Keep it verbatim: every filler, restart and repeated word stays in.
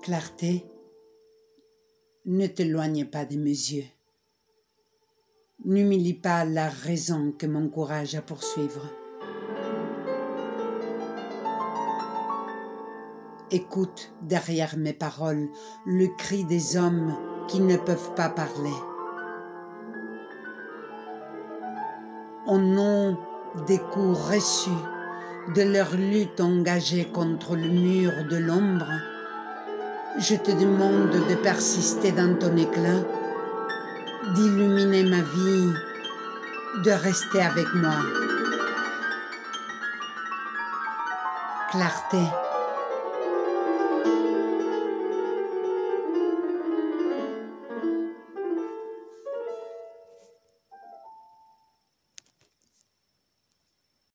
Clarté, ne t'éloigne pas de mes yeux. N'humilie pas la raison que m'encourage à poursuivre. Écoute derrière mes paroles le cri des hommes qui ne peuvent pas parler. Au nom des coups reçus, de leur lutte engagée contre le mur de l'ombre, je te demande de persister dans ton éclat, d'illuminer ma vie, de rester avec moi. Clarté.